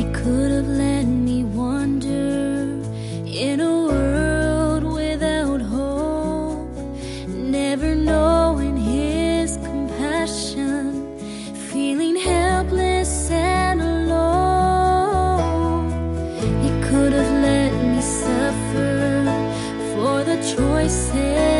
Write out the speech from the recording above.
could have let me wander in a world without hope, never knowing his compassion, feeling helpless and alone. He could have let me suffer for the choices